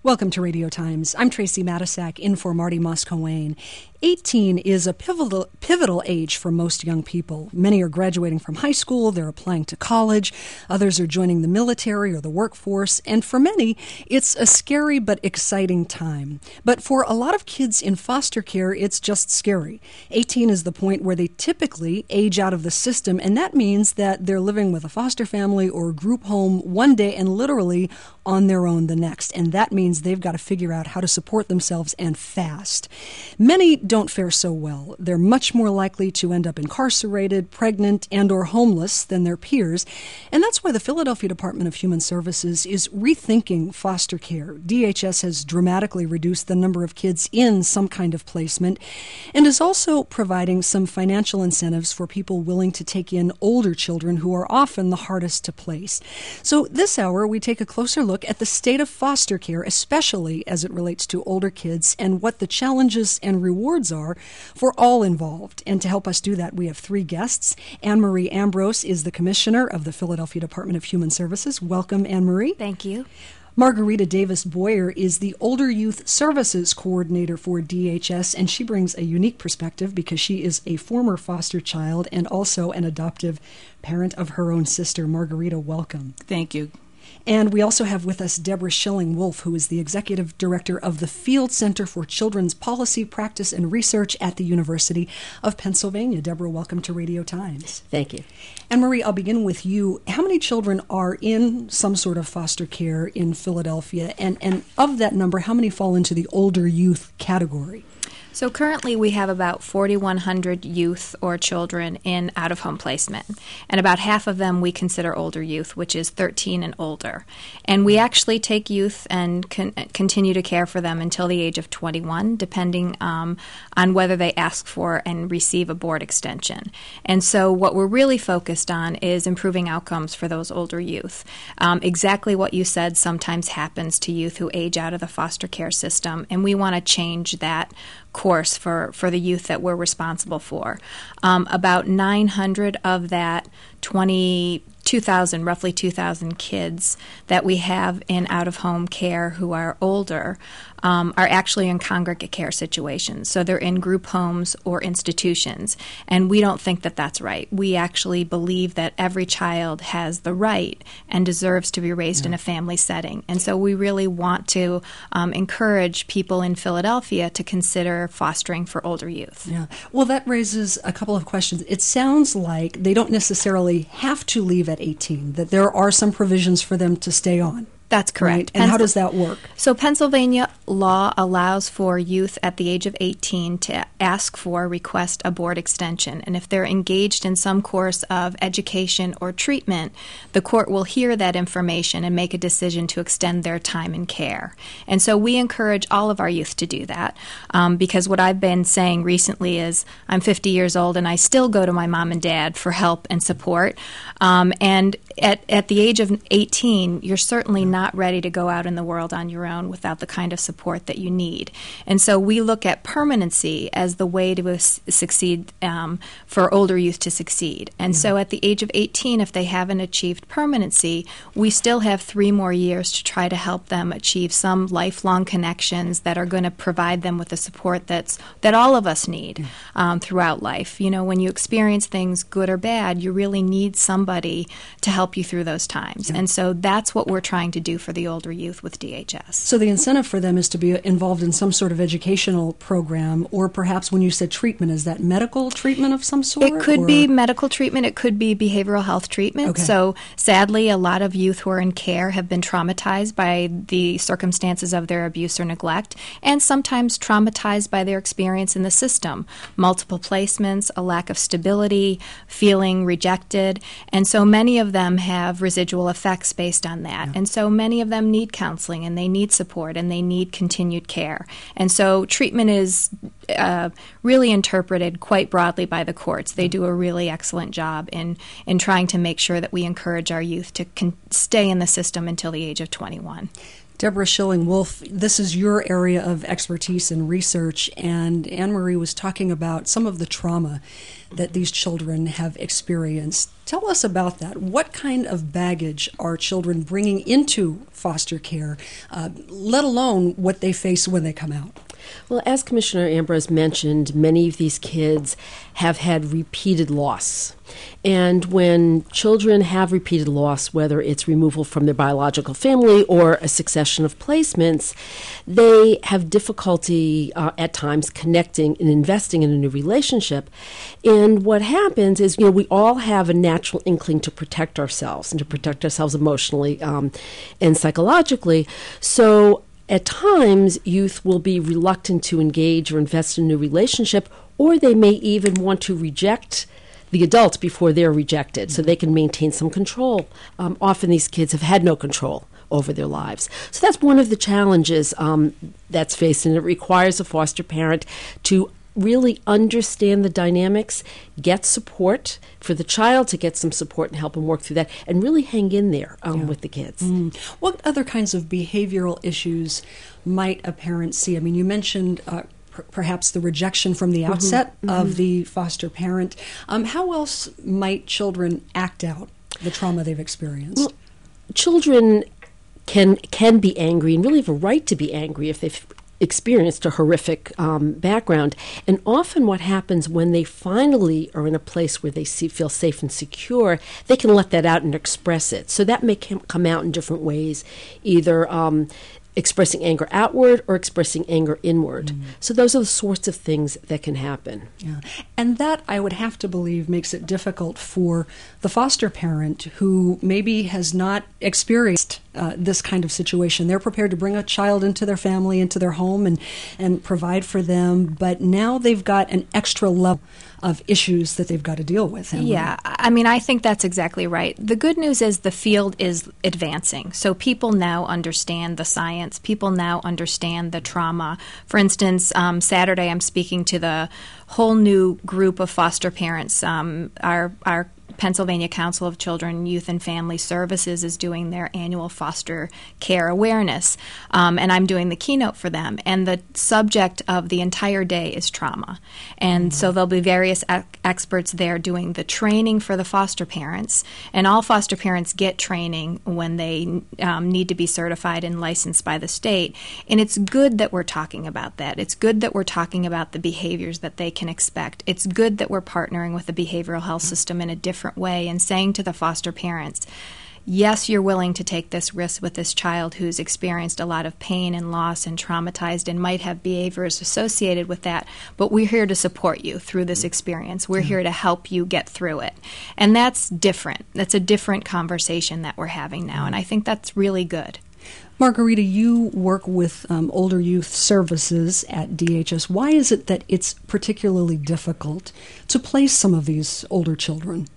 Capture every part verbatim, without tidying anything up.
Welcome to Radio Times. I'm Tracy Matisak, in for Marty Moscowane. eighteen is a pivotal, pivotal age for most young people. Many are graduating from high school, they're applying to college, others are joining the military or the workforce, and for many, it's a scary but exciting time. But for a lot of kids in foster care, it's just scary. eighteen is the point where they typically age out of the system, and that means that they're living with a foster family or group home one day and literally on their own the next, and that means they've got to figure out how to support themselves and fast. Many don't fare so well. They're much more likely to end up incarcerated, pregnant, and or homeless than their peers, and that's why the Philadelphia Department of Human Services is rethinking foster care. D H S has dramatically reduced the number of kids in some kind of placement and is also providing some financial incentives for people willing to take in older children who are often the hardest to place. So this hour, we take a closer look at the state of foster care, especially as it relates to older kids, and what the challenges and rewards are for all involved. And to help us do that, we have three guests. Anne Marie Ambrose is the Commissioner of the Philadelphia Department of Human Services. Welcome, Anne Marie. Thank you. Margarita Davis Boyer is the Older Youth Services Coordinator for D H S, and she brings a unique perspective because she is a former foster child and also an adoptive parent of her own sister. Margarita, welcome. Thank you. And we also have with us Deborah Schilling-Wolf, who is the Executive Director of the Field Center for Children's Policy, Practice, and Research at the University of Pennsylvania. Deborah, welcome to Radio Times. Thank you. Anne Marie, I'll begin with you. How many children are in some sort of foster care in Philadelphia? And, and of that number, how many fall into the older youth category? So currently we have about forty-one hundred youth or children in out-of-home placement, and about half of them we consider older youth, which is thirteen and older. And we actually take youth and con- continue to care for them until the age of twenty-one, depending um, on whether they ask for and receive a board extension. And so what we're really focused on is improving outcomes for those older youth. Um, exactly what you said sometimes happens to youth who age out of the foster care system, and we want to change that course for, for the youth that we're responsible for. Um, about nine hundred of that twenty-two thousand, roughly two thousand kids that we have in out-of-home care who are older um, are actually in congregate care situations. So they're in group homes or institutions, and we don't think that that's right. We actually believe that every child has the right and deserves to be raised yeah. in a family setting. And so we really want to um, encourage people in Philadelphia to consider fostering for older youth. Yeah. Well, that raises a couple of questions. It sounds like they don't necessarily have to leave at eighteen, that there are some provisions for them to stay on. That's correct. Right? And Pencil- how does that work? So Pennsylvania law allows for youth at the age of eighteen to ask for, request a board extension. And if they're engaged in some course of education or treatment, the court will hear that information and make a decision to extend their time in care. And so we encourage all of our youth to do that um, because what I've been saying recently is I'm fifty years old and I still go to my mom and dad for help and support. Um, and at, at the age of eighteen, you're certainly not not ready to go out in the world on your own without the kind of support that you need. And so we look at permanency as the way to uh, succeed um, for older youth to succeed. And mm-hmm. so at the age of eighteen, if they haven't achieved permanency, we still have three more years to try to help them achieve some lifelong connections that are going to provide them with the support that's that all of us need mm-hmm. um, throughout life. You know, when you experience things good or bad, you really need somebody to help you through those times. Mm-hmm. And so that's what we're trying to do for the older youth with D H S. So the incentive for them is to be involved in some sort of educational program, or perhaps when you said treatment, is that medical treatment of some sort? It could or? be medical treatment. It could be behavioral health treatment. Okay. So sadly, a lot of youth who are in care have been traumatized by the circumstances of their abuse or neglect, and sometimes traumatized by their experience in the system. Multiple placements, a lack of stability, feeling rejected, and so many of them have residual effects based on that. Yeah. And so many of them need counseling, and they need support, and they need continued care. And so treatment is uh, really interpreted quite broadly by the courts. They do a really excellent job in, in trying to make sure that we encourage our youth to con- stay in the system until the age of twenty-one. Deborah Schilling-Wolf, this is your area of expertise and research, and Anne Marie was talking about some of the trauma that these children have experienced. Tell us about that. What kind of baggage are children bringing into foster care, uh, let alone what they face when they come out? Well, as Commissioner Ambrose mentioned, many of these kids have had repeated loss. And when children have repeated loss, whether it's removal from their biological family or a succession of placements, they have difficulty uh, at times connecting and investing in a new relationship. And what happens is, you know, we all have a natural inkling to protect ourselves and to protect ourselves emotionally um, and psychologically. So at times, youth will be reluctant to engage or invest in a new relationship, or they may even want to reject the adult before they're rejected, so they can maintain some control. Um, often these kids have had no control over their lives. So that's one of the challenges um, that's faced, and it requires a foster parent to really understand the dynamics, get support for the child, to get some support and help them work through that, and really hang in there um, yeah. with the kids. Mm. What other kinds of behavioral issues might a parent see? I mean, you mentioned uh, per- perhaps the rejection from the outset mm-hmm. of mm-hmm. the foster parent. Um, how else might children act out the trauma they've experienced? Well, children can can be angry and really have a right to be angry if they've experienced a horrific um, background. And often what happens when they finally are in a place where they see, feel safe and secure, they can let that out and express it. So that may come out in different ways, either um, expressing anger outward or expressing anger inward. Mm. So those are the sorts of things that can happen. Yeah. And that, I would have to believe, makes it difficult for the foster parent who maybe has not experienced uh, this kind of situation. They're prepared to bring a child into their family, into their home, and, and provide for them, but now they've got an extra level of issues that they've got to deal with. Yeah, I mean, I think that's exactly right. The good news is the field is advancing. So people now understand the science. People now understand the trauma. For instance, um, Saturday I'm speaking to the whole new group of foster parents. Um, our our Pennsylvania Council of Children, Youth, and Family Services is doing their annual foster care awareness, um, and I'm doing the keynote for them. And the subject of the entire day is trauma. And mm-hmm. so there'll be various e- experts there doing the training for the foster parents. And all foster parents get training when they um, need to be certified and licensed by the state. And it's good that we're talking about that. It's good that we're talking about the behaviors that they can expect. It's good that we're partnering with the behavioral health system in a different way and saying to the foster parents, yes, you're willing to take this risk with this child who's experienced a lot of pain and loss and traumatized and might have behaviors associated with that, but we're here to support you through this experience. We're here to help you get through it. And that's different. That's a different conversation that we're having now, and I think that's really good. Margarita, you work with um, older youth services at D H S. Why is it that it's particularly difficult to place some of these older children?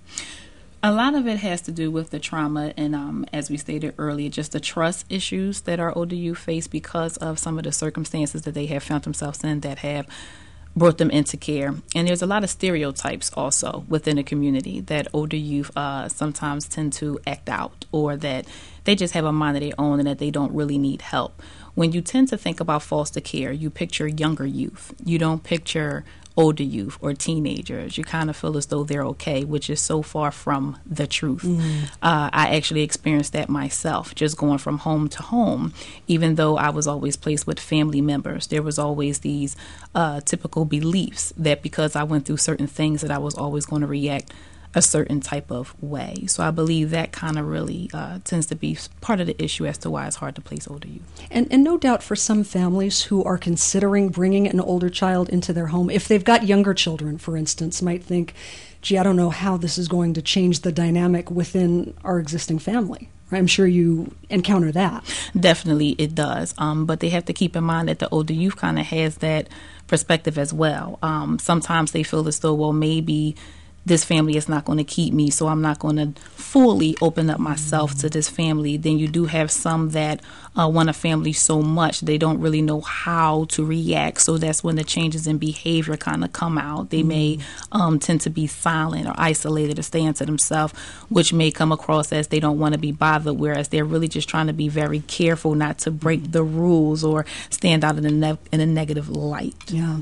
A lot of it has to do with the trauma and, um, as we stated earlier, just the trust issues that our older youth face because of some of the circumstances that they have found themselves in that have brought them into care. And there's a lot of stereotypes also within the community that older youth uh, sometimes tend to act out, or that they just have a mind of their own and that they don't really need help. When you tend to think about foster care, you picture younger youth. You don't picture older youth or teenagers. You kind of feel as though they're okay, which is so far from the truth. Mm. Uh, I actually experienced that myself, just going from home to home. Even though I was always placed with family members, there was always these uh, typical beliefs that because I went through certain things that I was always going to react a certain type of way. So I believe that kind of really uh, tends to be part of the issue as to why it's hard to place older youth. And, and no doubt for some families who are considering bringing an older child into their home, if they've got younger children, for instance, might think, gee, I don't know how this is going to change the dynamic within our existing family. I'm sure you encounter that. Definitely it does. Um, but they have to keep in mind that the older youth kind of has that perspective as well. Um, sometimes they feel as though, well, maybe this family is not going to keep me, so I'm not going to fully open up myself to this family. Then you do have some that uh, want a family so much they don't really know how to react. So that's when the changes in behavior kind of come out. They mm-hmm. may um, tend to be silent or isolated or stay into themselves, which may come across as they don't want to be bothered, whereas they're really just trying to be very careful not to break the rules or stand out in a, ne- in a negative light. Yeah.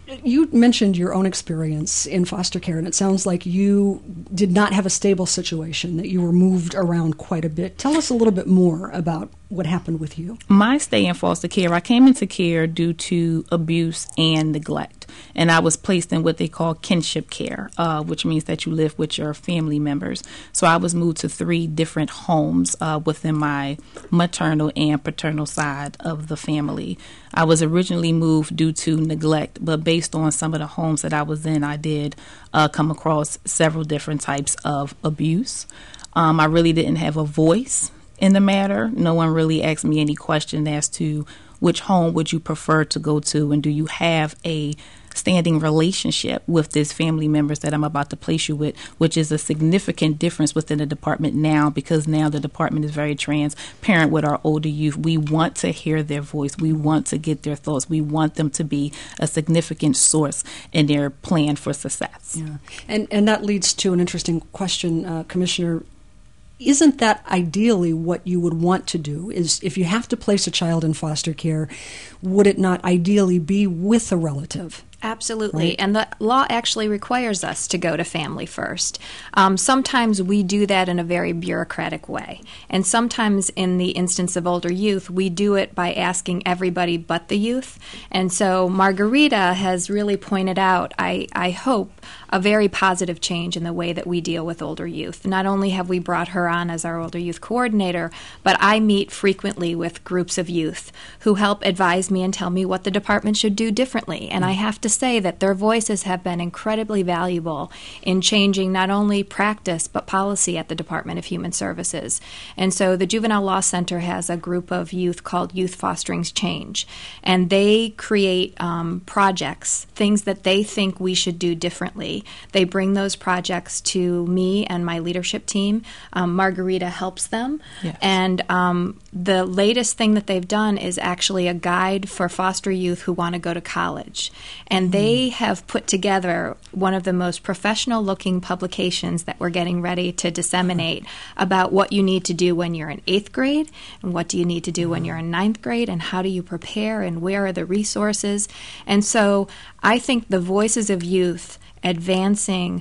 You mentioned your own experience in foster care, and it sounds like you did not have a stable situation, that you were moved around quite a bit. Tell us a little bit more about what happened with you. My stay in foster care, I came into care due to abuse and neglect, and I was placed in what they call kinship care, uh, which means that you live with your family members. So I was moved to three different homes uh, within my maternal and paternal side of the family. I was originally moved due to neglect, but based on some of the homes that I was in, I did uh, come across several different types of abuse. Um, I really didn't have a voice in the matter. No one really asked me any question as to which home would you prefer to go to, and do you have a standing relationship with this family members that I'm about to place you with, which is a significant difference within the department now, because now the department is very transparent with our older youth. We want to hear their voice. We want to get their thoughts. We want them to be a significant source in their plan for success. Yeah. And, and that leads to an interesting question, uh, Commissioner. Isn't that ideally what you would want to do? Is if you have to place a child in foster care, would it not ideally be with a relative? Absolutely. Right. And the law actually requires us to go to family first. Um, sometimes we do that in a very bureaucratic way. And sometimes in the instance of older youth, we do it by asking everybody but the youth. And so Margarita has really pointed out, I, I hope, a very positive change in the way that we deal with older youth. Not only have we brought her on as our older youth coordinator, but I meet frequently with groups of youth who help advise me and tell me what the department should do differently. And I have to say that their voices have been incredibly valuable in changing not only practice but policy at the Department of Human Services. And so the Juvenile Law Center has a group of youth called Youth Fostering's Change, and they create um, projects, things that they think we should do differently. They bring those projects to me and my leadership team. Um, Margarita helps them. Yes. And um, the latest thing that they've done is actually a guide for foster youth who want to go to college. And mm-hmm. they have put together one of the most professional-looking publications that we're getting ready to disseminate about what you need to do when you're in eighth grade, and what do you need to do mm-hmm. when you're in ninth grade, and how do you prepare, and where are the resources. And so I think the voices of youth advancing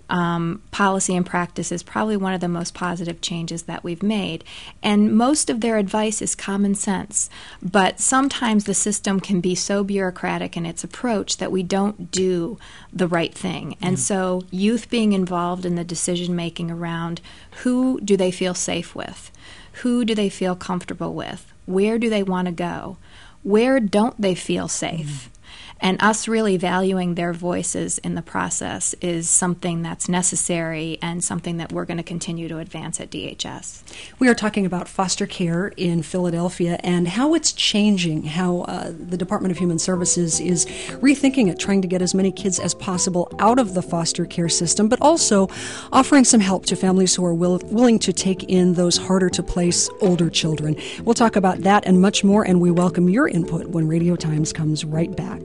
um, policy and practice is probably one of the most positive changes that we've made. And most of their advice is common sense. But sometimes the system can be so bureaucratic in its approach that we don't do the right thing. And yeah. so youth being involved in the decision-making around who do they feel safe with? Who do they feel comfortable with? Where do they want to go? Where don't they feel safe? Mm-hmm. And us really valuing their voices in the process is something that's necessary and something that we're going to continue to advance at D H S. We are talking about foster care in Philadelphia and how it's changing, how uh, the Department of Human Services is rethinking it, trying to get as many kids as possible out of the foster care system, but also offering some help to families who are will, willing to take in those harder-to-place older children. We'll talk about that and much more, and we welcome your input when Radio Times comes right back.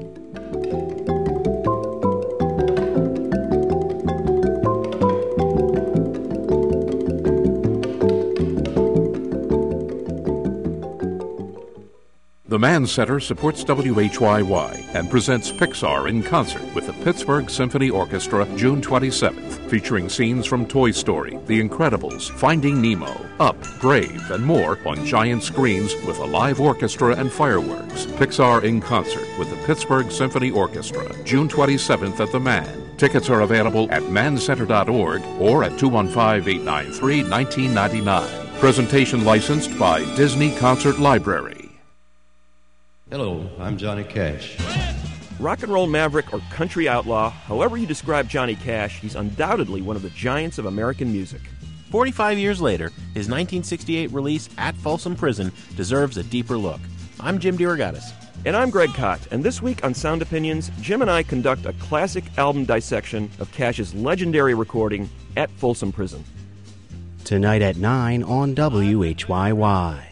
The Mann Center supports W H Y Y and presents Pixar in concert with the Pittsburgh Symphony Orchestra June twenty-seventh, featuring scenes from Toy Story, The Incredibles, Finding Nemo, Up, Brave, and more on giant screens with a live orchestra and fireworks. Pixar in concert with the Pittsburgh Symphony Orchestra June twenty-seventh at the Mann. Tickets are available at mann center dot org or at two one five, eight nine three, one nine nine nine. Presentation licensed by Disney Concert Library. Hello, I'm Johnny Cash. Rock and roll maverick or country outlaw, however you describe Johnny Cash, he's undoubtedly one of the giants of American music. forty-five years later, his nineteen sixty-eight release, At Folsom Prison, deserves a deeper look. I'm Jim DeRogatis. And I'm Greg Kot, and this week on Sound Opinions, Jim and I conduct a classic album dissection of Cash's legendary recording, At Folsom Prison. Tonight at nine on W H Y Y.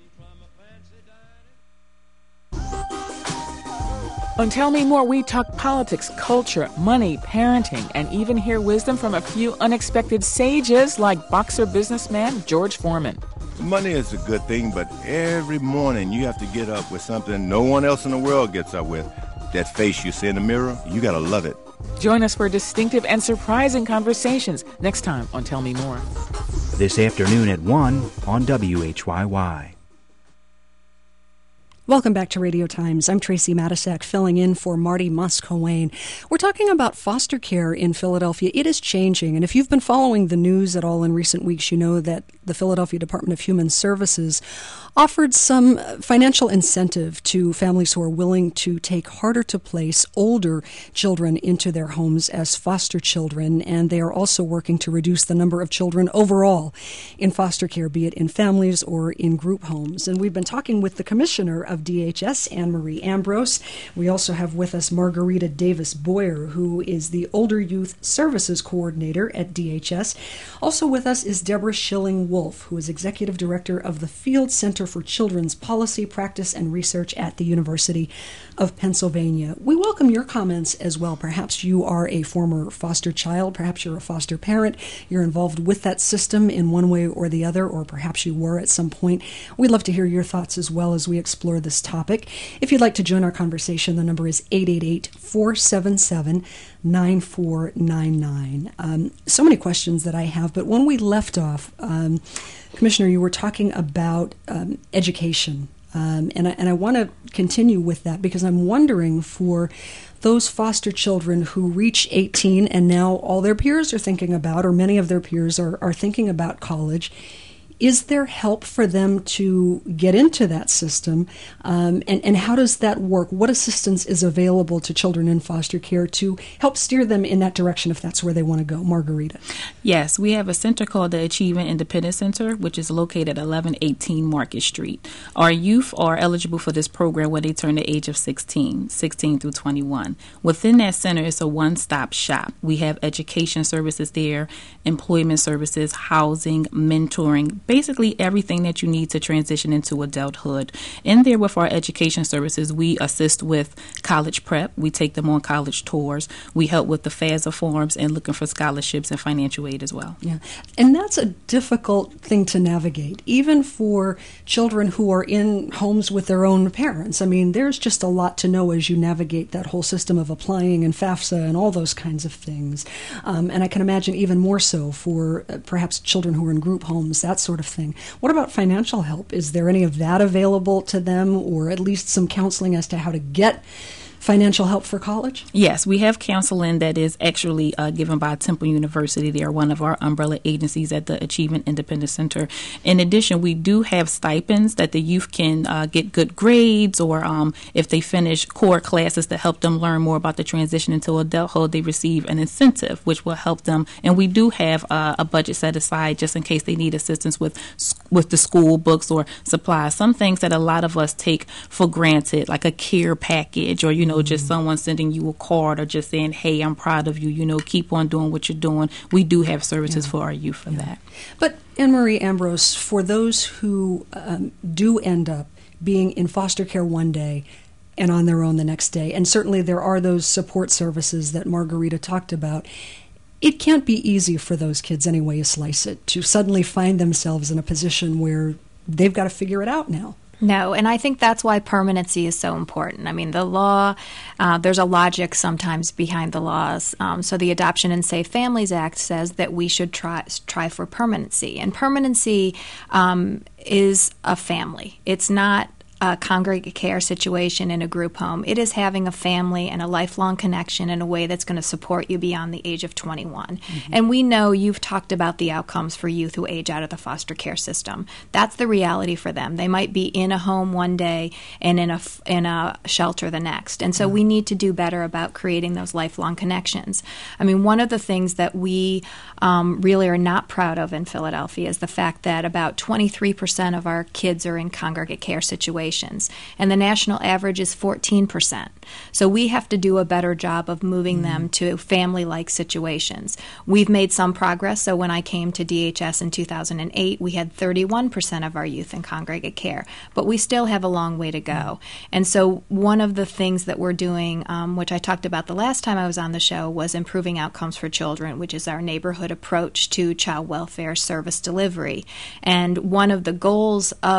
On Tell Me More, we talk politics, culture, money, parenting, and even hear wisdom from a few unexpected sages like boxer businessman George Foreman. Money is a good thing, but every morning you have to get up with something no one else in the world gets up with. That face you see in the mirror, you gotta love it. Join us for distinctive and surprising conversations next time on Tell Me More. This afternoon at one on W H Y Y. Welcome back to Radio Times. I'm Tracy Matisak, filling in for Marty Musk-Hoane. We're talking about foster care in Philadelphia. It is changing, and if you've been following the news at all in recent weeks, you know that the Philadelphia Department of Human Services offered some financial incentive to families who are willing to take harder-to-place older children into their homes as foster children, and they are also working to reduce the number of children overall in foster care, be it in families or in group homes. And we've been talking with the commissioner of D H S, Anne Marie Ambrose. We also have with us Margarita Davis Boyer, who is the Older Youth Services Coordinator at D H S. Also with us is Deborah Schilling-Wolf, who is Executive Director of the Field Center for Children's Policy, Practice, and Research at the University of Pennsylvania. We welcome your comments as well. Perhaps you are a former foster child, perhaps you're a foster parent, you're involved with that system in one way or the other, or perhaps you were at some point. We'd love to hear your thoughts as well as we explore this topic. If you'd like to join our conversation, the number is eight eight eight, four seven seven, nine four nine nine. Um, so many questions that I have, but when we left off, um, Commissioner, you were talking about um, education, um, and I, and I want to continue with that because I'm wondering for those foster children who reach eighteen and now all their peers are thinking about, or many of their peers are, are thinking about college, is there help for them to get into that system? Um, and, and how does that work? What assistance is available to children in foster care to help steer them in that direction if that's where they want to go? Margarita. Yes, we have a center called the Achievement Independent Center, which is located at eleven eighteen Market Street. Our youth are eligible for this program when they turn the age of sixteen, sixteen through twenty-one. Within that center, it's a one-stop shop. We have education services there, employment services, housing, mentoring, basically everything that you need to transition into adulthood. In there with our education services, we assist with college prep. We take them on college tours. We help with the FAFSA forms and looking for scholarships and financial aid as well. Yeah, and that's a difficult thing to navigate, even for children who are in homes with their own parents. I mean, there's just a lot to know as you navigate that whole system of applying and FAFSA and all those kinds of things. Um, and I can imagine even more so for uh, perhaps children who are in group homes, that sort of thing. What about financial help? Is there any of that available to them, or at least some counseling as to how to get financial help for college? Yes, we have counseling that is actually uh, given by Temple University. They are one of our umbrella agencies at the Achievement Independent Center. In addition, we do have stipends that the youth can uh, get good grades, or um, if they finish core classes to help them learn more about the transition into adulthood, they receive an incentive, which will help them. And we do have uh, a budget set aside just in case they need assistance with with the school books or supplies. Some things that a lot of us take for granted, like a care package, or, you know, just someone sending you a card or just saying, hey, I'm proud of you, you know, keep on doing what you're doing. We do have services yeah. for our youth for yeah. that. But Anne Marie Ambrose, for those who um, do end up being in foster care one day and on their own the next day, and certainly there are those support services that Margarita talked about, it can't be easy for those kids, any way you slice it, to suddenly find themselves in a position where they've got to figure it out now. No, and I think that's why permanency is so important. I mean, the law, uh, there's a logic sometimes behind the laws. Um, so the Adoption and Safe Families Act says that we should try try for permanency. And permanency um, is a family. It's not a congregate care situation in a group home. It is having a family and a lifelong connection in a way that's going to support you beyond the age of twenty-one. Mm-hmm. And we know you've talked about the outcomes for youth who age out of the foster care system. That's the reality for them. They might be in a home one day and in a, in a shelter the next. And so mm-hmm. we need to do better about creating those lifelong connections. I mean, one of the things that we um, really are not proud of in Philadelphia is the fact that about twenty-three percent of our kids are in congregate care situations. And the national average is fourteen percent. So we have to do a better job of moving mm-hmm. them to family-like situations. We've made some progress. So when I came to D H S in two thousand eight, we had thirty-one percent of our youth in congregate care. But we still have a long way to go. Mm-hmm. And so one of the things that we're doing, um, which I talked about the last time I was on the show, was improving outcomes for children, which is our neighborhood approach to child welfare service delivery. And one of the goals of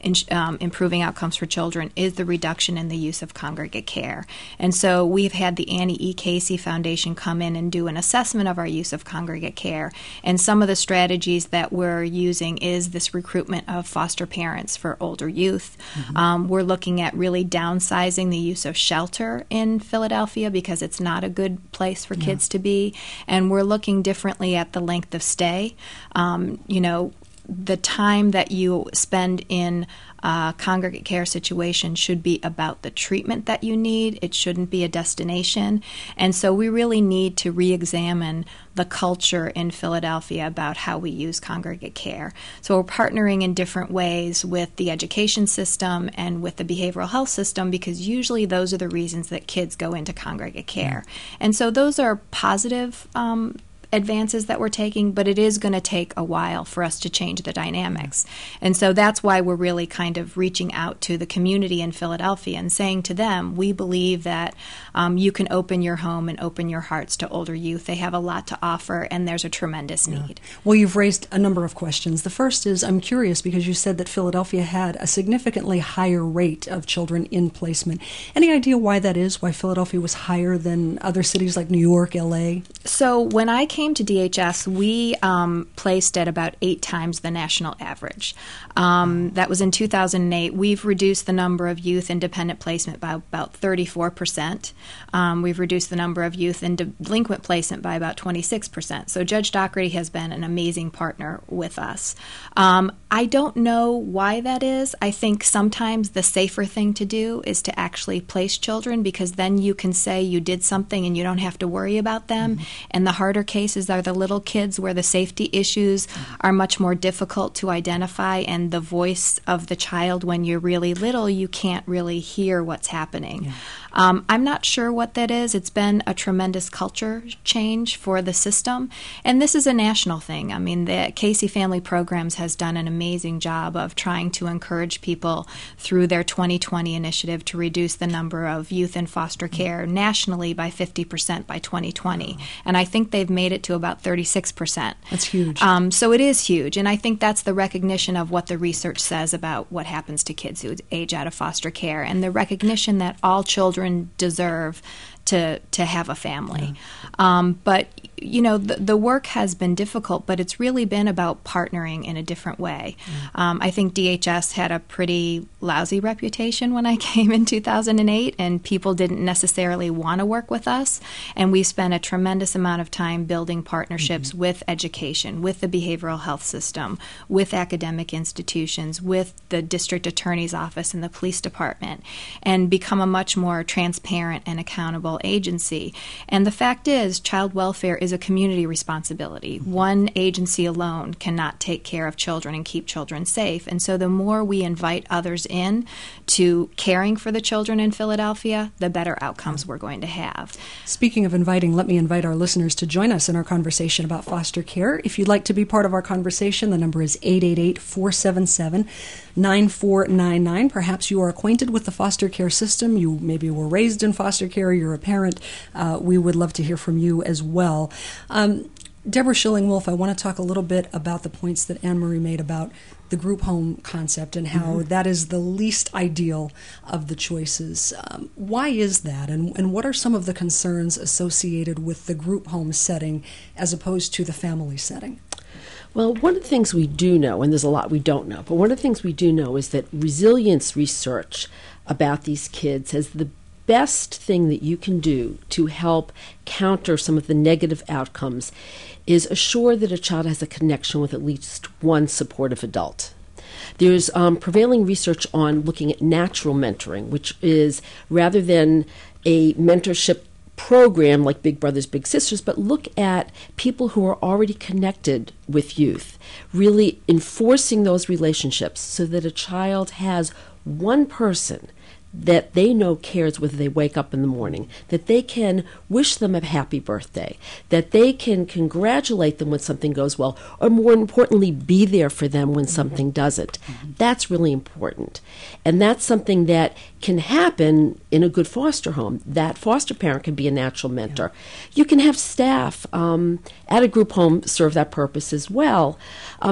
in, um, improving outcomes for children is the reduction in the use of congregate care. And so we've had the Annie E. Casey Foundation come in and do an assessment of our use of congregate care. And some of the strategies that we're using is this recruitment of foster parents for older youth. Mm-hmm. Um, we're looking at really downsizing the use of shelter in Philadelphia because it's not a good place for yeah. kids to be. And we're looking differently at the length of stay. Um, you know, the time that you spend in a congregate care situation should be about the treatment that you need. It shouldn't be a destination. And so we really need to re-examine the culture in Philadelphia about how we use congregate care. So we're partnering in different ways with the education system and with the behavioral health system because usually those are the reasons that kids go into congregate care. And so those are positive um advances that we're taking, but it is going to take a while for us to change the dynamics. And so that's why we're really kind of reaching out to the community in Philadelphia and saying to them, we believe that um, you can open your home and open your hearts to older youth. They have a lot to offer, and there's a tremendous yeah. need. Well, you've raised a number of questions. The first is, I'm curious because you said that Philadelphia had a significantly higher rate of children in placement. Any idea why that is, why Philadelphia was higher than other cities like New York, L A? So when I came to D H S, we um, placed at about eight times the national average. Um, that was in two thousand eight. We've reduced the number of youth in dependent placement by about thirty-four percent. Um, we've reduced the number of youth in delinquent placement by about twenty-six percent. So Judge Doherty has been an amazing partner with us. Um, I don't know why that is. I think sometimes the safer thing to do is to actually place children because then you can say you did something and you don't have to worry about them. Mm-hmm. And the harder cases are the little kids where the safety issues are much more difficult to identify, and the voice of the child when you're really little, you can't really hear what's happening. Yeah. Um, I'm not sure what that is. It's been a tremendous culture change for the system, and this is a national thing. I mean, the Casey Family Programs has done an amazing job of trying to encourage people through their twenty twenty initiative to reduce the number of youth in foster care nationally by fifty percent by twenty twenty, and I think they've made it to about thirty-six percent. That's huge. Um, so it is huge, and I think that's the recognition of what the research says about what happens to kids who age out of foster care, and the recognition that all children deserve to to have a family. Yeah. Um, but, you know, the, the work has been difficult, but it's really been about partnering in a different way. Yeah. Um, I think D H S had a pretty lousy reputation when I came in two thousand eight, and people didn't necessarily want to work with us. And we spent a tremendous amount of time building partnerships mm-hmm. with education, with the behavioral health system, with academic institutions, with the district attorney's office and the police department, and become a much more transparent and accountable agency. And the fact is, child welfare is a community responsibility. Mm-hmm. One agency alone cannot take care of children and keep children safe. And so the more we invite others in to caring for the children in Philadelphia, the better outcomes we're going to have. Speaking of inviting, let me invite our listeners to join us in our conversation about foster care. If you'd like to be part of our conversation, the number is eight eight eight, four seven seven, nine four nine nine. Perhaps you are acquainted with the foster care system. You maybe were raised in foster care. You're a parent. Uh, we would love to hear from you as well. Um, Deborah Schilling-Wolf, I want to talk a little bit about the points that Anne-Marie made about the group home concept and how mm-hmm. that is the least ideal of the choices. Um, why is that, and, and what are some of the concerns associated with the group home setting as opposed to the family setting? Well, one of the things we do know, and there's a lot we don't know, but one of the things we do know is that resilience research about these kids has the best thing that you can do to help counter some of the negative outcomes is assure that a child has a connection with at least one supportive adult. There's um, prevailing research on looking at natural mentoring, which is rather than a mentorship program like Big Brothers Big Sisters, but look at people who are already connected with youth, really enforcing those relationships so that a child has one person that they know cares whether they wake up in the morning, that they can wish them a happy birthday, that they can congratulate them when something goes well, or more importantly, be there for them when something doesn't. Mm-hmm. That's really important. And that's something that can happen in a good foster home. That foster parent can be a natural mentor. Yeah. You can have staff um, at a group home serve that purpose as well. Um,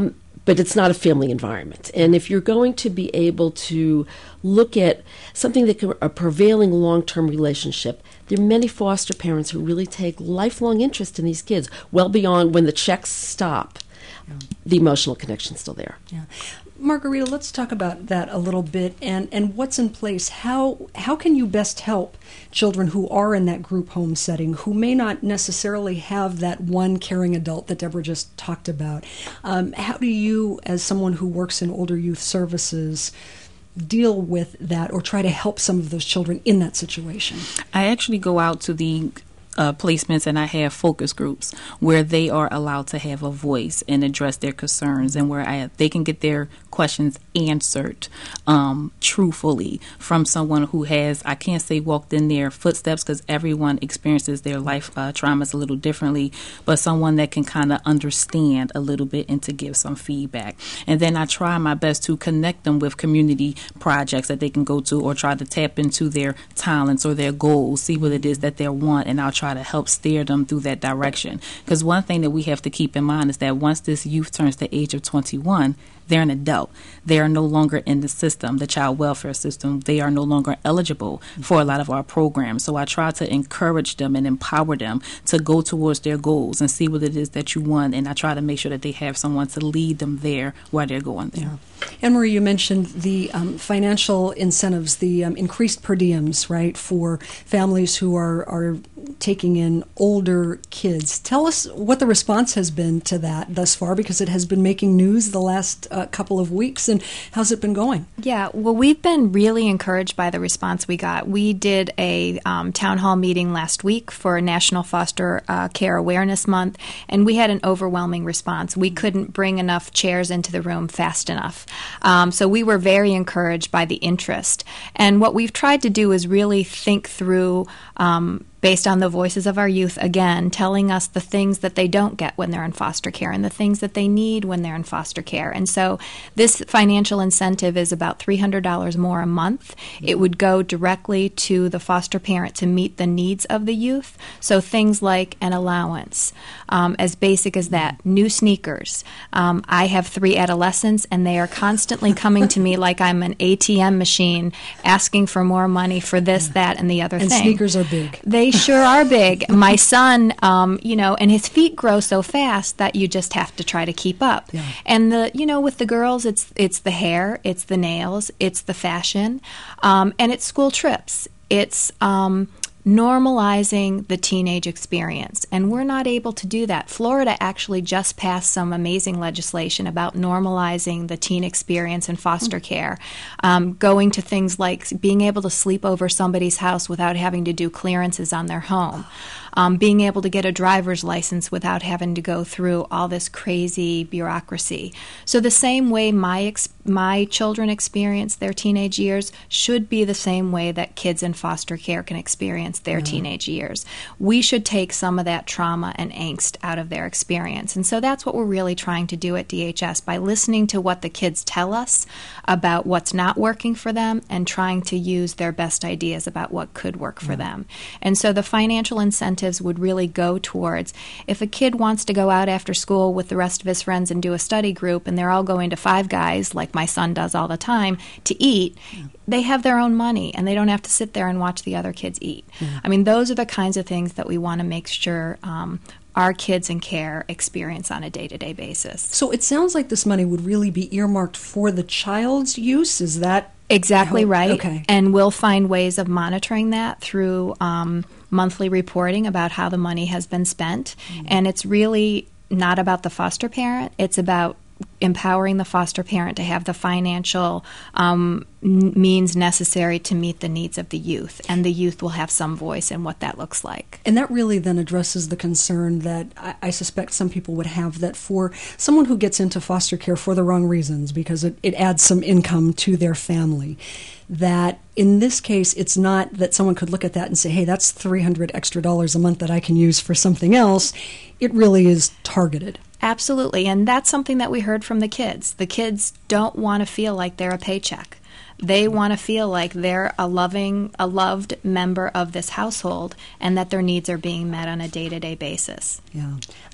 but it's not a family environment. And if you're going to be able to look at something that can a prevailing long-term relationship, there are many foster parents who really take lifelong interest in these kids, well beyond when the checks stop. Yeah. The emotional connection's still there. Yeah. Margarita, let's talk about that a little bit and, and what's in place. How how can you best help children who are in that group home setting, who may not necessarily have that one caring adult that Deborah just talked about? Um, how do you, as someone who works in older youth services, deal with that or try to help some of those children in that situation? I actually go out to the Uh, placements, and I have focus groups where they are allowed to have a voice and address their concerns, and where I, they can get their questions answered um, truthfully from someone who has, I can't say walked in their footsteps because everyone experiences their life uh, traumas a little differently, but someone that can kind of understand a little bit and to give some feedback. And then I try my best to connect them with community projects that they can go to, or try to tap into their talents or their goals, see what it is that they want, and I'll try try to help steer them through that direction. Because one thing that we have to keep in mind is that once this youth turns the age of twenty-one, they're an adult. They are no longer in the system, the child welfare system. They are no longer eligible for a lot of our programs. So I try to encourage them and empower them to go towards their goals and see what it is that you want. And I try to make sure that they have someone to lead them there while they're going there. Yeah. Anne-Marie, you mentioned the um, financial incentives, the um, increased per diems, right, for families who are, are taking in older kids. Tell us what the response has been to that thus far, because it has been making news the last uh, couple of weeks. And how's it been going? Yeah, well, we've been really encouraged by the response we got. We did a um, town hall meeting last week for National Foster uh, Care Awareness Month, and we had an overwhelming response. We couldn't bring enough chairs into the room fast enough. Um, so we were very encouraged by the interest. And what we've tried to do is really think through, um, based on the voices of our youth, again, telling us the things that they don't get when they're in foster care and the things that they need when they're in foster care. And so this financial incentive is about three hundred dollars more a month. It would go directly to the foster parent to meet the needs of the youth. So things like an allowance, um, as basic as that, new sneakers. Um, I have three adolescents, and they are constantly coming to me like I'm an A T M machine, asking for more money for this, that, and the other and thing. And sneakers are big. They sure are big. My son, um, you know, and his feet grow so fast that you just have to try to keep up. Yeah. And the, you know, with the girls, it's it's the hair, it's the nails, it's the fashion, um, and it's school trips. It's um, normalizing the teenage experience, and we're not able to do that. Florida actually just passed some amazing legislation about normalizing the teen experience in foster mm-hmm. care, um, going to things like being able to sleep over somebody's house without having to do clearances on their home. Um, being able to get a driver's license without having to go through all this crazy bureaucracy. So the same way my ex- my children experience their teenage years should be the same way that kids in foster care can experience their mm-hmm. teenage years. We should take some of that trauma and angst out of their experience. And so that's what we're really trying to do at D H S by listening to what the kids tell us about what's not working for them and trying to use their best ideas about what could work for mm-hmm. them. And so the financial incentive would really go towards, if a kid wants to go out after school with the rest of his friends and do a study group, and they're all going to Five Guys, like my son does all the time, to eat, yeah. they have their own money, and they don't have to sit there and watch the other kids eat. Yeah. I mean, those are the kinds of things that we want to make sure um, our kids in care experience on a day-to-day basis. So it sounds like this money would really be earmarked for the child's use. Is that exactly how, right? Okay. And we'll find ways of monitoring that through um, monthly reporting about how the money has been spent. Mm-hmm. And it's really not about the foster parent. It's about empowering the foster parent to have the financial um, n- means necessary to meet the needs of the youth, and the youth will have some voice in what that looks like. And that really then addresses the concern that I, I suspect some people would have, that for someone who gets into foster care for the wrong reasons, because it, it adds some income to their family, that in this case it's not that someone could look at that and say, hey, that's three hundred extra dollars a month that I can use for something else. It really is targeted. Absolutely, and that's something that we heard from the kids. The kids don't want to feel like they're a paycheck. They want to feel like they're a loving, a loved member of this household, and that their needs are being met on a day-to-day basis. Yeah. Um,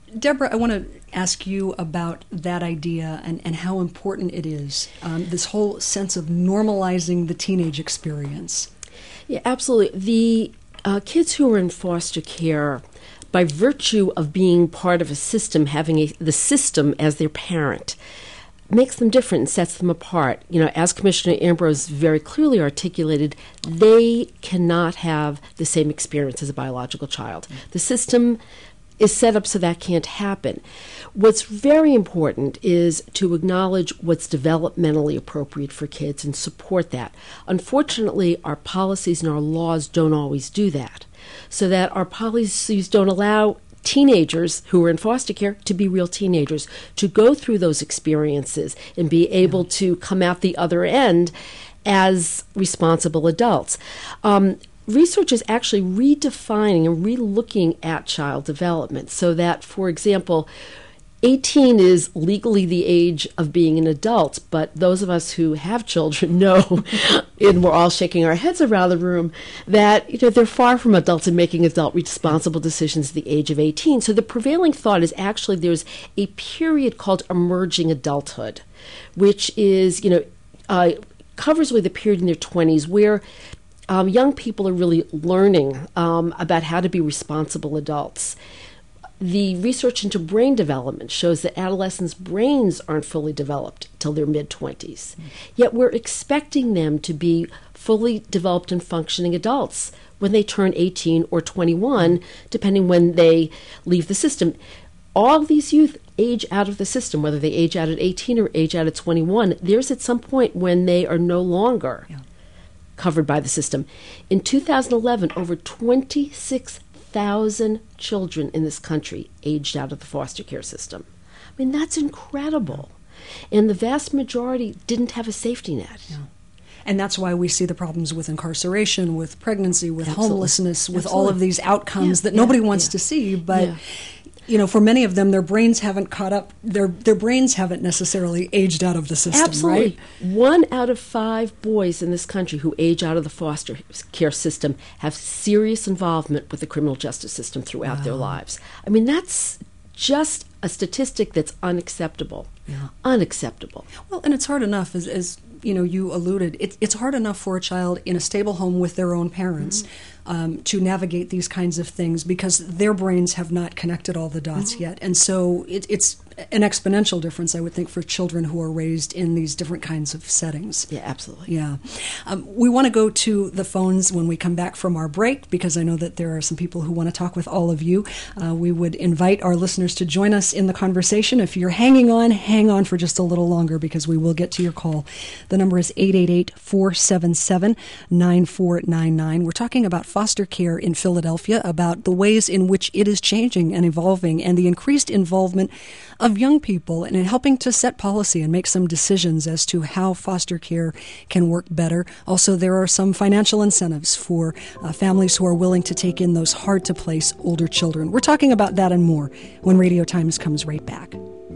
Deborah, I want to ask you about that idea and, and how important it is, um, this whole sense of normalizing the teenage experience. Yeah, absolutely. The uh, kids who are in foster care, by virtue of being part of a system, having a, the system as their parent, makes them different and sets them apart. You know, as Commissioner Ambrose very clearly articulated, they cannot have the same experience as a biological child. The system is set up so that can't happen. What's very important is to acknowledge what's developmentally appropriate for kids and support that. Unfortunately, our policies and our laws don't always do that, so that our policies don't allow teenagers who are in foster care to be real teenagers, to go through those experiences and be able yeah. to come out the other end as responsible adults. Um, research is actually redefining and re-looking at child development so that, for example, eighteen is legally the age of being an adult, but those of us who have children know, and we're all shaking our heads around the room, that you know they're far from adults and making adult responsible decisions at the age of eighteen. So the prevailing thought is actually there's a period called emerging adulthood, which is, you know, uh, covers with a period in their twenties where um, young people are really learning um, about how to be responsible adults. The research into brain development shows that adolescents' brains aren't fully developed till their mid-twenties. Mm. Yet we're expecting them to be fully developed and functioning adults when they turn eighteen or twenty-one, depending when they leave the system. All these youth age out of the system, whether they age out at eighteen or age out at twenty-one. There's at some point when they are no longer yeah. covered by the system. In two thousand eleven, over twenty-six thousand children in this country aged out of the foster care system. I mean, that's incredible. And the vast majority didn't have a safety net. Yeah. And that's why we see the problems with incarceration, with pregnancy, with Absolutely. homelessness, with Absolutely. all of these outcomes yeah, that nobody yeah, wants yeah. to see. But, yeah. you know, for many of them, their brains haven't caught up. Their their brains haven't necessarily aged out of the system, Absolutely. right? One out of five boys in this country who age out of the foster care system have serious involvement with the criminal justice system throughout wow. their lives. I mean, that's just a statistic that's unacceptable. Yeah. Unacceptable. Well, and it's hard enough, as, as you know, you alluded, it, it's hard enough for a child in a stable home with their own parents mm-hmm. um, to navigate these kinds of things because their brains have not connected all the dots mm-hmm. yet. And so it, it's an exponential difference, I would think, for children who are raised in these different kinds of settings. Yeah, absolutely. Yeah. Um, we want to go to the phones when we come back from our break because I know that there are some people who want to talk with all of you. Uh, we would invite our listeners to join us in the conversation. If you're hanging on, hang on for just a little longer because we will get to your call. The number is eight eight eight, four seven seven, nine four nine nine. We're talking about foster care in Philadelphia, about the ways in which it is changing and evolving and the increased involvement of young people and in helping to set policy and make some decisions as to how foster care can work better. Also, there are some financial incentives for uh, families who are willing to take in those hard-to-place older children. We're talking about that and more when Radio Times comes right back.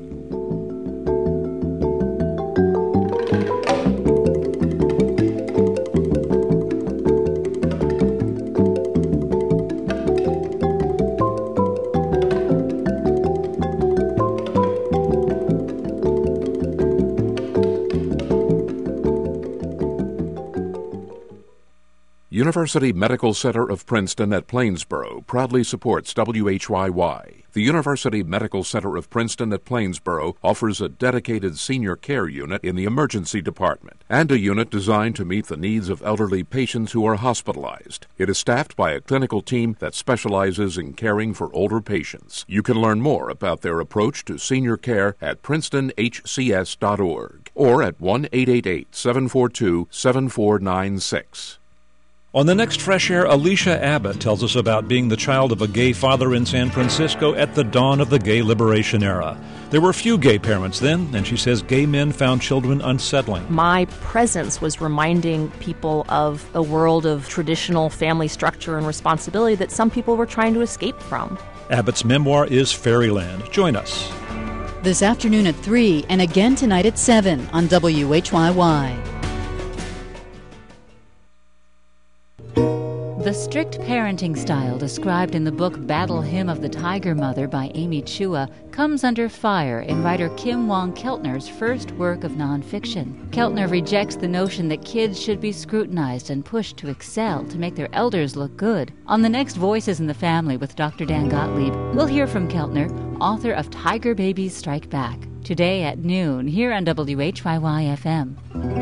University Medical Center of Princeton at Plainsboro proudly supports W H Y Y. The University Medical Center of Princeton at Plainsboro offers a dedicated senior care unit in the emergency department and a unit designed to meet the needs of elderly patients who are hospitalized. It is staffed by a clinical team that specializes in caring for older patients. You can learn more about their approach to senior care at princeton h c s dot org or at one eight eight eight, seven four two, seven four nine six. On the next Fresh Air, Alicia Abbott tells us about being the child of a gay father in San Francisco at the dawn of the gay liberation era. There were few gay parents then, and she says gay men found children unsettling. My presence was reminding people of a world of traditional family structure and responsibility that some people were trying to escape from. Abbott's memoir is Fairyland. Join us. This afternoon at three and again tonight at seven on W H Y Y. The strict parenting style described in the book Battle Hymn of the Tiger Mother by Amy Chua comes under fire in writer Kim Wong-Keltner's first work of nonfiction. Keltner rejects the notion that kids should be scrutinized and pushed to excel to make their elders look good. On the next Voices in the Family with Doctor Dan Gottlieb, we'll hear from Keltner, author of Tiger Babies Strike Back, today at noon here on W H Y Y F M.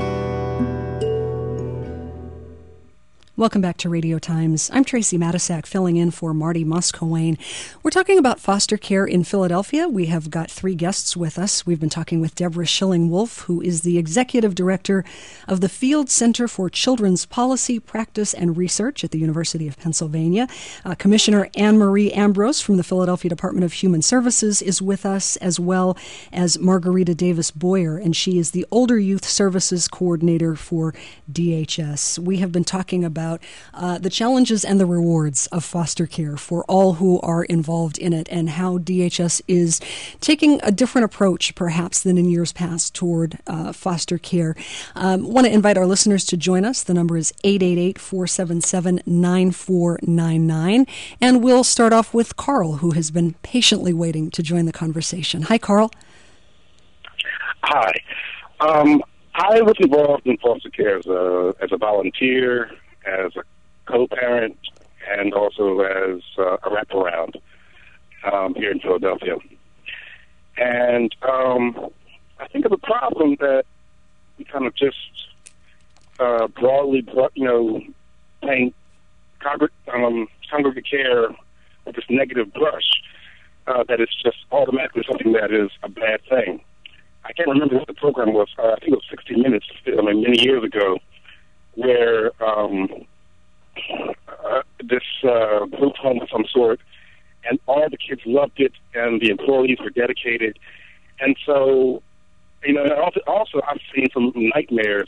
Welcome back to Radio Times. I'm Tracy Matisak, filling in for Marty Muscowain. We're talking about foster care in Philadelphia. We have got three guests with us. We've been talking with Deborah Schilling-Wolf, who is the Executive Director of the Field Center for Children's Policy, Practice, and Research at the University of Pennsylvania. Uh, Commissioner Anne Marie Ambrose from the Philadelphia Department of Human Services is with us, as well as Margarita Davis Boyer, and she is the Older Youth Services Coordinator for D H S. We have been talking about About, uh, the challenges and the rewards of foster care for all who are involved in it, and how D H S is taking a different approach, perhaps, than in years past toward uh, foster care. Um, want to invite our listeners to join us. The number is eight eight eight, four seven seven, nine four nine nine. And we'll start off with Carl, who has been patiently waiting to join the conversation. Hi, Carl. Hi. Um, I was involved in foster care as a, as a volunteer, as a co-parent, and also as uh, a wraparound um, here in Philadelphia. And um, I think of a problem that we kind of just uh, broadly, you know, paint congr- um, congregate care with this negative brush, uh, that it's just automatically something that is a bad thing. I can't remember what the program was. Uh, I think it was sixty minutes, I mean, many years ago, where um, uh, this uh, group home of some sort, and all the kids loved it, and the employees were dedicated. And so, you know, and also, also I've seen some nightmares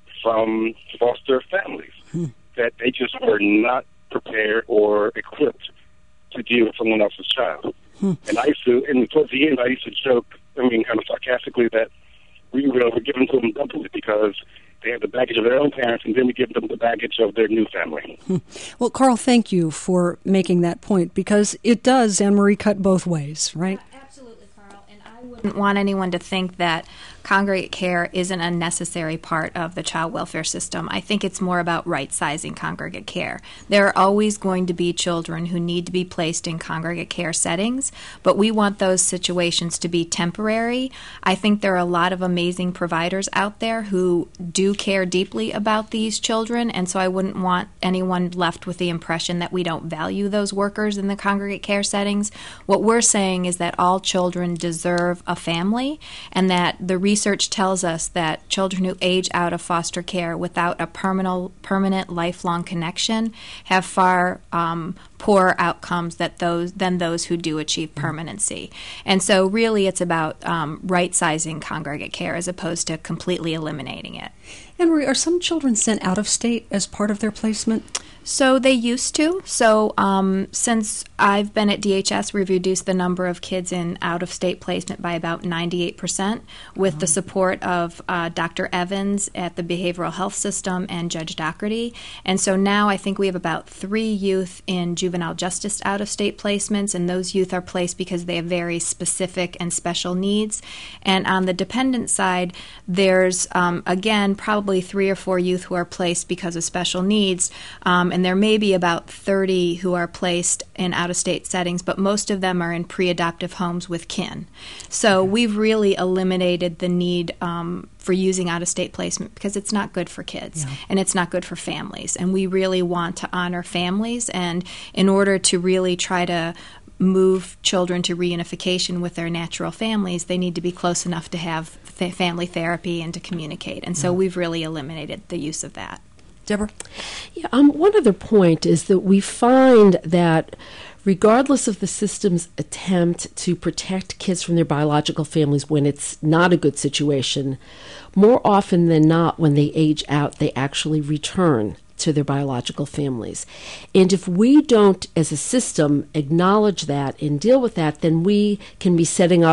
from foster families hmm. that they just were not prepared or equipped to deal with someone else's child. Hmm. And I used to, and towards the end, I used to joke, I mean, kind of sarcastically, that we were giving to them double because they have the baggage of their own parents, and then we give them the baggage of their new family. Hmm. Well, Carl, thank you for making that point, because it does, Anne-Marie, cut both ways, right? Absolutely, Carl. And I wouldn't want anyone to think that congregate care isn't a necessary part of the child welfare system. I think it's more about right-sizing congregate care. There are always going to be children who need to be placed in congregate care settings, but we want those situations to be temporary. I think there are a lot of amazing providers out there who do care deeply about these children, and so I wouldn't want anyone left with the impression that we don't value those workers in the congregate care settings. What we're saying is that all children deserve a family, and that the research tells us that children who age out of foster care without a permanent, permanent lifelong connection have far um, poorer outcomes that those, than those who do achieve permanency. And so really it's about um, right-sizing congregate care as opposed to completely eliminating it. Anne-Marie, are some children sent out of state as part of their placement? So they used to. So um, since I've been at D H S, we've reduced the number of kids in out-of-state placement by about ninety-eight percent with oh. the support of uh, Doctor Evans at the Behavioral Health System and Judge Doherty. And so now I think we have about three youth in juvenile justice out-of-state placements, and those youth are placed because they have very specific and special needs. And on the dependent side, there's, um, again, probably three or four youth who are placed because of special needs. Um, and there may be about thirty who are placed in out-of-state settings, but most of them are in pre-adoptive homes with kin. So we've really eliminated the need um, for using out-of-state placement because it's not good for kids yeah. and it's not good for families. And we really want to honor families, and in order to really try to move children to reunification with their natural families, they need to be close enough to have th- family therapy and to communicate. And so yeah. we've really eliminated the use of that. Deborah? Yeah, um, one other point is that we find that regardless of the system's attempt to protect kids from their biological families when it's not a good situation, more often than not, when they age out, they actually return to their biological families. And if we don't, as a system, acknowledge that and deal with that, then we can be setting up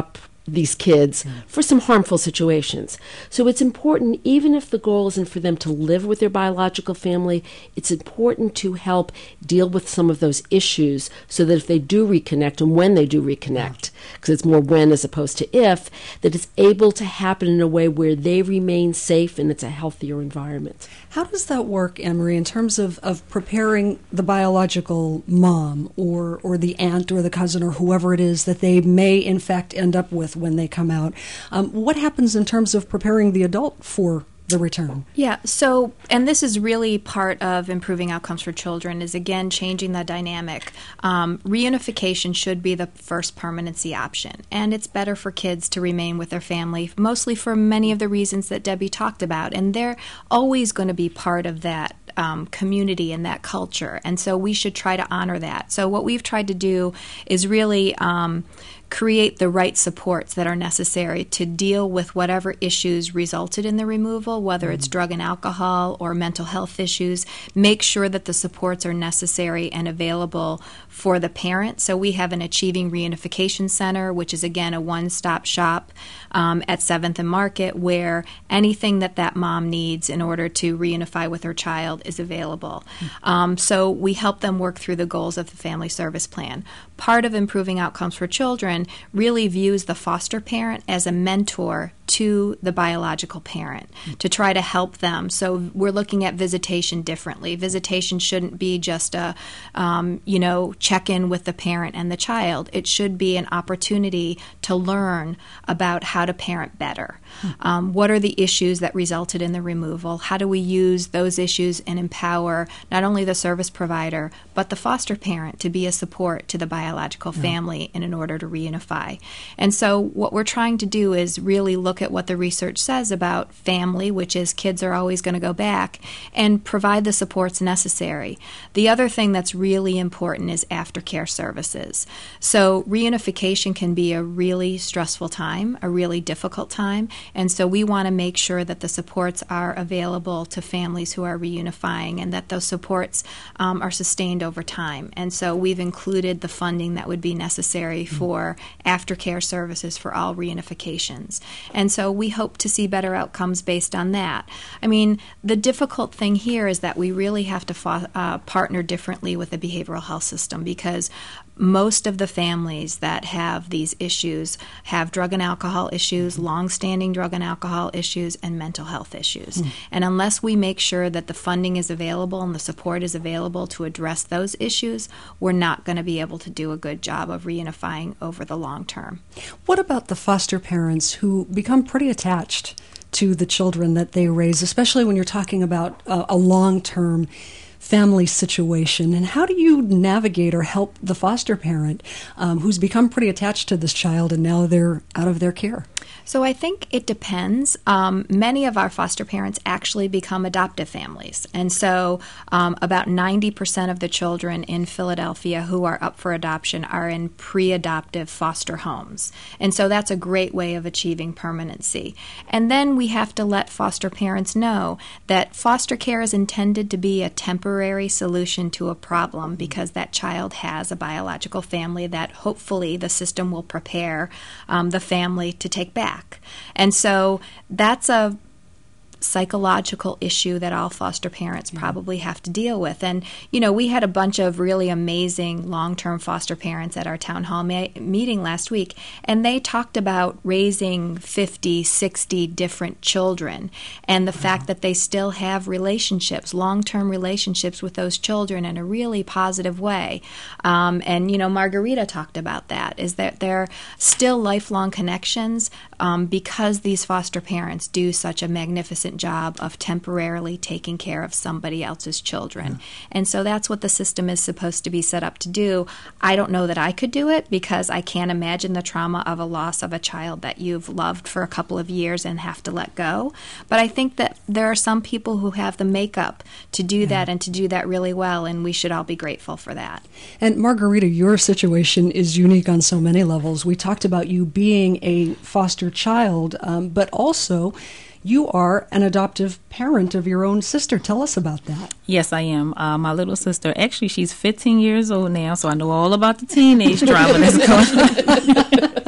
these kids for some harmful situations. So it's important, even if the goal isn't for them to live with their biological family, it's important to help deal with some of those issues so that if they do reconnect, and when they do reconnect, because it's more when as opposed to if, that it's able to happen in a way where they remain safe and it's a healthier environment. How does that work, Anne-Marie, in terms of, of preparing the biological mom or, or the aunt or the cousin or whoever it is that they may, in fact, end up with when they come out? Um, what happens in terms of preparing the adult for the return? Yeah, so, and this is really part of improving outcomes for children, is again changing the dynamic. Um, reunification should be the first permanency option, and it's better for kids to remain with their family, mostly for many of the reasons that Debbie talked about, and they're always going to be part of that Um, community and that culture, and so we should try to honor that. So what we've tried to do is really um, create the right supports that are necessary to deal with whatever issues resulted in the removal, whether mm-hmm. it's drug and alcohol or mental health issues. Make sure that the supports are necessary and available for the parent. So we have an Achieving Reunification Center, which is again a one-stop shop um, at seventh and Market, where anything that that mom needs in order to reunify with her child is available. Mm-hmm. Um, so we help them work through the goals of the Family Service Plan. Part of improving outcomes for children really views the foster parent as a mentor to the biological parent to try to help them. So we're looking at visitation differently. Visitation shouldn't be just a, um, you know, check-in with the parent and the child. It should be an opportunity to learn about how to parent better. Um, what are the issues that resulted in the removal? How do we use those issues and empower not only the service provider, but the foster parent to be a support to the biological yeah. family in, in order to reunify? And so what we're trying to do is really look at what the research says about family, which is kids are always going to go back, and provide the supports necessary. The other thing that's really important is aftercare services. So reunification can be a really stressful time, a really difficult time, and so we want to make sure that the supports are available to families who are reunifying and that those supports um, are sustained over time. And so we've included the funding that would be necessary for aftercare services for all reunifications. And so we hope to see better outcomes based on that. I mean, the difficult thing here is that we really have to fo- uh, partner differently with the behavioral health system, because most of the families that have these issues have drug and alcohol issues, long-standing drug and alcohol issues, and mental health issues. Mm. And unless we make sure that the funding is available and the support is available to address those issues, we're not going to be able to do a good job of reunifying over the long term. What about the foster parents who become pretty attached to the children that they raise, especially when you're talking about a, a long-term family situation? And how do you navigate or help the foster parent um, who's become pretty attached to this child and now they're out of their care? So I think it depends. Um, many of our foster parents actually become adoptive families. And so um, about ninety percent of the children in Philadelphia who are up for adoption are in pre-adoptive foster homes. And so that's a great way of achieving permanency. And then we have to let foster parents know that foster care is intended to be a temporary solution to a problem, because that child has a biological family that hopefully the system will prepare um, the family to take back. And so that's a psychological issue that all foster parents yeah. probably have to deal with. And, you know, we had a bunch of really amazing long-term foster parents at our town hall ma- meeting last week, and they talked about raising fifty, sixty different children, and the wow. fact that they still have relationships, long-term relationships with those children in a really positive way. Um, and, you know, Margarita talked about that, is that they're still lifelong connections um, because these foster parents do such a magnificent job of temporarily taking care of somebody else's children. Yeah. And so that's what the system is supposed to be set up to do. I don't know that I could do it, because I can't imagine the trauma of a loss of a child that you've loved for a couple of years and have to let go. But I think that there are some people who have the makeup to do yeah. that, and to do that really well, and we should all be grateful for that. And Margarita, your situation is unique on so many levels. We talked about you being a foster child, um, but also you are an adoptive parent of your own sister. Tell us about that. Yes, I am. Uh, my little sister, actually, she's fifteen years old now, so I know all about the teenage trauma that's going on.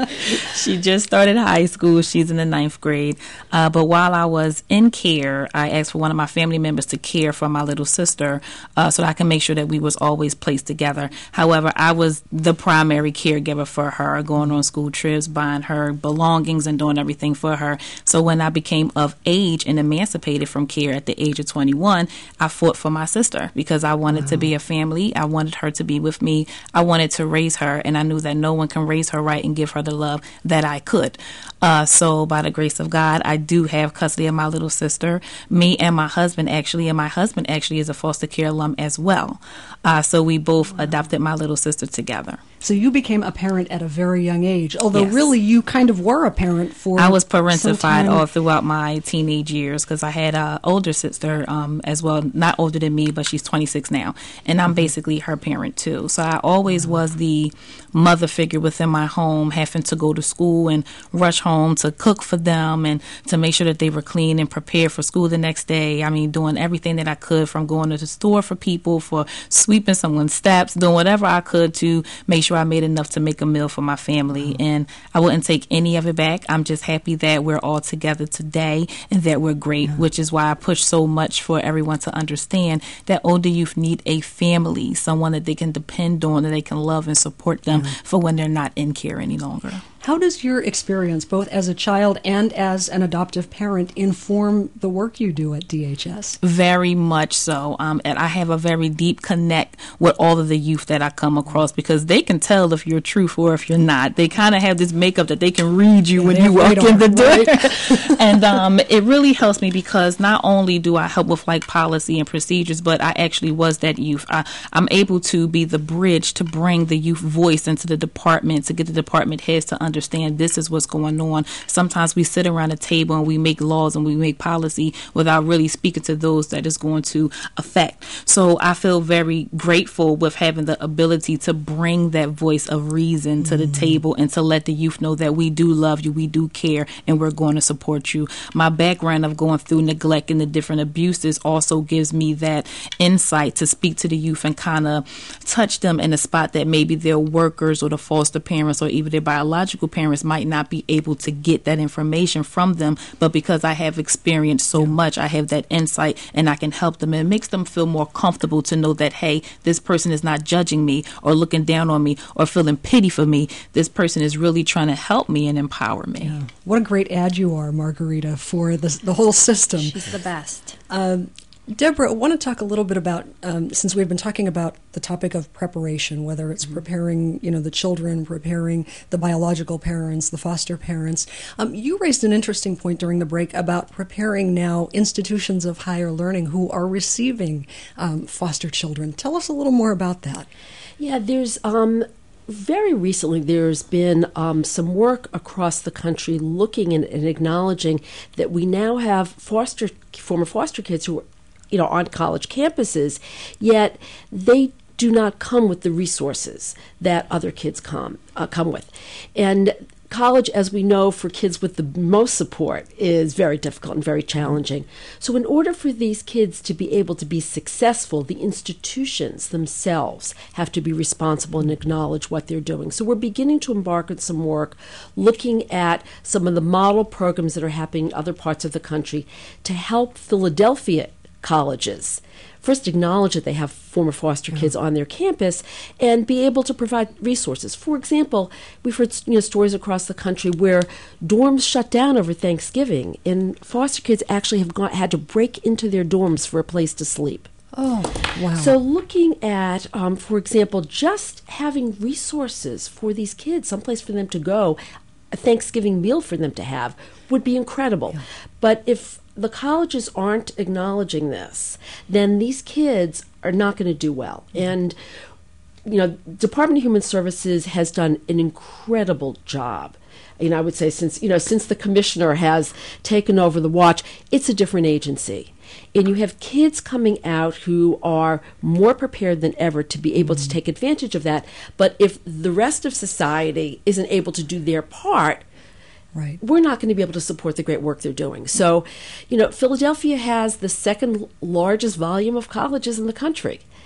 She just started high school. She's in the ninth grade. Uh, but while I was in care, I asked for one of my family members to care for my little sister uh, so that I can make sure that we was always placed together. However, I was the primary caregiver for her, going on school trips, buying her belongings, and doing everything for her. So when I became of age and emancipated from care at the age of twenty-one, I fought for my sister because I wanted wow. to be a family. I wanted her to be with me. I wanted to raise her, and I knew that no one can raise her right and give her the love that I could. Uh, so by the grace of God, I do have custody of my little sister, me and my husband actually, and my husband actually is a foster care alum as well. Uh, so we both wow. adopted my little sister together. So you became a parent at a very young age, although yes. really you kind of were a parent for I was parentified all throughout my teenage years because I had an older sister um, as well, not older than me, but she's twenty-six now, and I'm mm-hmm. basically her parent too. So I always mm-hmm. was the mother figure within my home, having to go to school and rush home to cook for them and to make sure that they were clean and prepared for school the next day. I mean, doing everything that I could, from going to the store for people, for sweeping someone's steps, doing whatever I could to make sure I made enough to make a meal for my family. Mm-hmm. And I wouldn't take any of it back. I'm just happy that we're all together today and that we're great, yeah. which is why I push so much for everyone to understand that older youth need a family, someone that they can depend on, that they can love and support them mm-hmm. for when they're not in care any longer. How does your experience, both as a child and as an adoptive parent, inform the work you do at D H S? Very much so. Um, and I have a very deep connect with all of the youth that I come across because they can tell if you're truth or if you're not. They kind of have this makeup that they can read you yeah, when you walk in the door. Right? And um, it really helps me because not only do I help with like policy and procedures, but I actually was that youth. I, I'm able to be the bridge to bring the youth voice into the department, to get the department heads to understand understand this is what's going on. Sometimes we sit around a table and we make laws and we make policy without really speaking to those that is going to affect. So I feel very grateful with having the ability to bring that voice of reason to the mm-hmm. table and to let the youth know that we do love you, we do care, and we're going to support you. My background of going through neglect and the different abuses also gives me that insight to speak to the youth and kind of touch them in a spot that maybe their workers or the foster parents or even their biological parents might not be able to get that information from them, but because I have experienced so much, I have that insight and I can help them. And it makes them feel more comfortable to know that, hey, this person is not judging me or looking down on me or feeling pity for me. This person is really trying to help me and empower me. Yeah. What a great ad you are, Margarita, for the, the whole system. She's the best. Um, Deborah, I want to talk a little bit about, um, since we've been talking about the topic of preparation, whether it's mm-hmm. preparing, you know, the children, preparing the biological parents, the foster parents. Um, you raised an interesting point during the break about preparing now institutions of higher learning who are receiving um, foster children. Tell us a little more about that. Yeah, there's... Um Very recently, there's been um, some work across the country looking and, and acknowledging that we now have foster former foster kids who are, you know, on college campuses, yet they do not come with the resources that other kids come uh, come with, and college, as we know, for kids with the most support is very difficult and very challenging. So in order for these kids to be able to be successful, the institutions themselves have to be responsible and acknowledge what they're doing. So we're beginning to embark on some work looking at some of the model programs that are happening in other parts of the country to help Philadelphia colleges first acknowledge that they have former foster kids on their campus and be able to provide resources. For example, we've heard you know, stories across the country where dorms shut down over Thanksgiving and foster kids actually have got, had to break into their dorms for a place to sleep. Oh, wow. So looking at, um, for example, just having resources for these kids, someplace for them to go, a Thanksgiving meal for them to have would be incredible. Yeah. But if the colleges aren't acknowledging this, then these kids are not going to do well. Mm-hmm. And, you know, Department of Human Services has done an incredible job. You know, I would say since, you know, since the commissioner has taken over the watch, it's a different agency. And you have kids coming out who are more prepared than ever to be able mm-hmm. to take advantage of that. But if the rest of society isn't able to do their part, right, we're not going to be able to support the great work they're doing. So, you know, Philadelphia has the second largest volume of colleges in the country.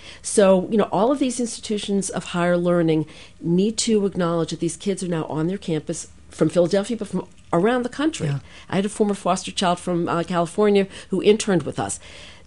So, you know, all of these institutions of higher learning need to acknowledge that these kids are now on their campus from Philadelphia, but from around the country. Yeah. I had a former foster child from uh, California who interned with us.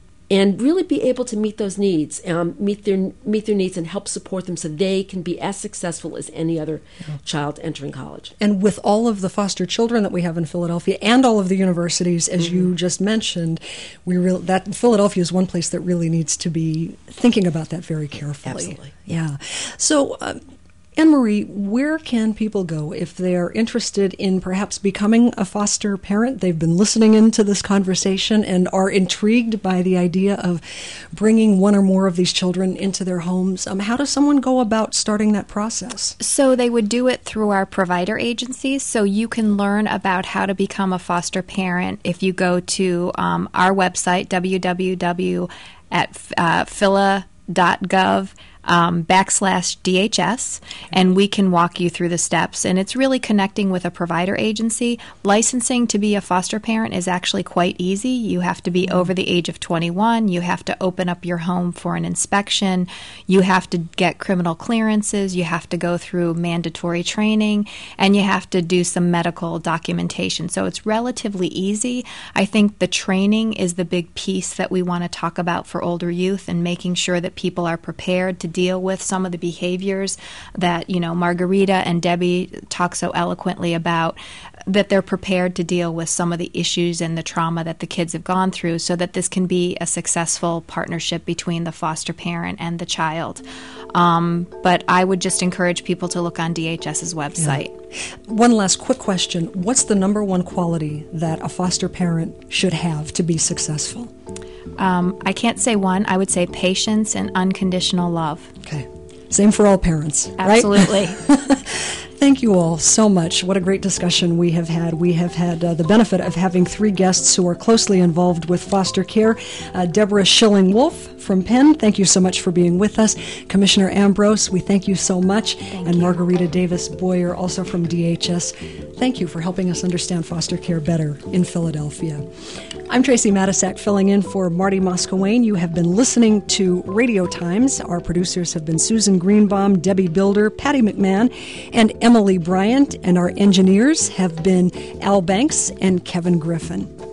And really be able to meet those needs, um, meet their meet their needs, and help support them so they can be as successful as any other yeah. child entering college. And with all of the foster children that we have in Philadelphia, and all of the universities, as mm-hmm. you just mentioned, we re- that Philadelphia is one place that really needs to be thinking about that very carefully. Absolutely. Yeah. So. Um, Anne-Marie, where can people go if they're interested in perhaps becoming a foster parent? They've been listening into this conversation and are intrigued by the idea of bringing one or more of these children into their homes. Um, how does someone go about starting that process? So they would do it through our provider agencies. So you can learn about how to become a foster parent if you go to um, our website, w w w at uh, phila dot gov. Um, backslash D H S, and we can walk you through the steps. And it's really connecting with a provider agency. Licensing to be a foster parent is actually quite easy. You have to be over the age of twenty-one. You have to open up your home for an inspection. You have to get criminal clearances. You have to go through mandatory training, and you have to do some medical documentation. So it's relatively easy. I think the training is the big piece that we want to talk about for older youth, and making sure that people are prepared to deal with some of the behaviors that, you know, Margarita and Debbie talk so eloquently about, that they're prepared to deal with some of the issues and the trauma that the kids have gone through, so that this can be a successful partnership between the foster parent and the child. Um, but I would just encourage people to look on DHS's website. Yeah. One last quick question. What's the number one quality that a foster parent should have to be successful? Um, I can't say one. I would say patience and unconditional love. Okay. Same for all parents, Absolutely. Right? Thank you all so much. What a great discussion we have had. We have had uh, the benefit of having three guests who are closely involved with foster care. Uh, Deborah Schilling-Wolf from Penn, thank you so much for being with us. Commissioner Ambrose, we thank you so much. Thank and you. Margarita Davis-Boyer, also from D H S. Thank you for helping us understand foster care better in Philadelphia. I'm Tracy Matisak, filling in for Marty Moskowayne. You have been listening to Radio Times. Our producers have been Susan Greenbaum, Debbie Bilder, Patty McMahon, and Emily Bryant, and our engineers have been Al Banks and Kevin Griffin.